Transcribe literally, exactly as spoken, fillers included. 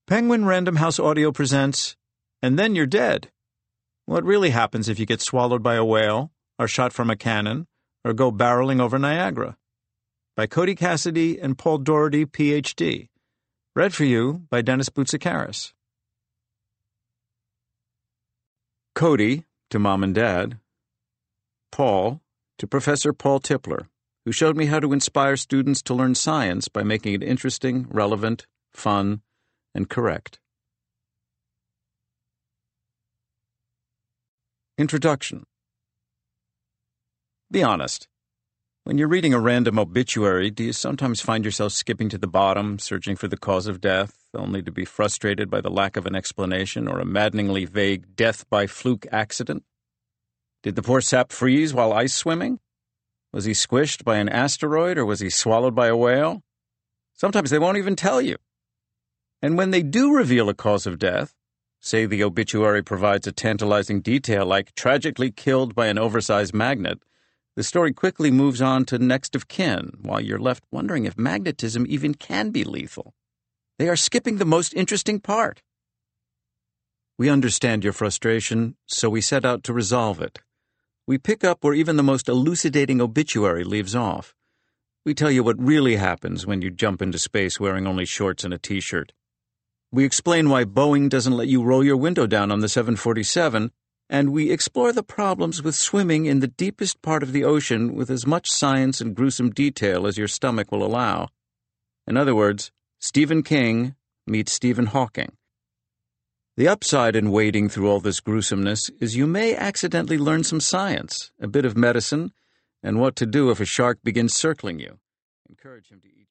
Penguin Random House Audio presents And Then You're Dead. What really happens if you get swallowed by a whale, are shot from a cannon, or go barreling over Niagara? By Cody Cassidy and Paul Doherty, P H D. Read for you by Dennis Boutsikaris. Cody, to Mom and Dad. Paul, to Professor Paul Tipler, who showed me how to inspire students to learn science by making it interesting, relevant, fun, and correct. Introduction. Be honest. When you're reading a random obituary, do you sometimes find yourself skipping to the bottom, searching for the cause of death, only to be frustrated by the lack of an explanation or a maddeningly vague death by fluke accident? Did the poor sap freeze while ice swimming? Was he squished by an asteroid or was he swallowed by a whale? Sometimes they won't even tell you. And when they do reveal a cause of death, say the obituary provides a tantalizing detail like tragically killed by an oversized magnet, the story quickly moves on to next of kin, while you're left wondering if magnetism even can be lethal. They are skipping the most interesting part. We understand your frustration, so we set out to resolve it. We pick up where even the most elucidating obituary leaves off. We tell you what really happens when you jump into space wearing only shorts and a t-shirt. We explain why Boeing doesn't let you roll your window down on the seven forty-seven, and we explore the problems with swimming in the deepest part of the ocean with as much science and gruesome detail as your stomach will allow. In other words, Stephen King meets Stephen Hawking. The upside in wading through all this gruesomeness is you may accidentally learn some science, a bit of medicine, and what to do if a shark begins circling you. Encourage him to eat.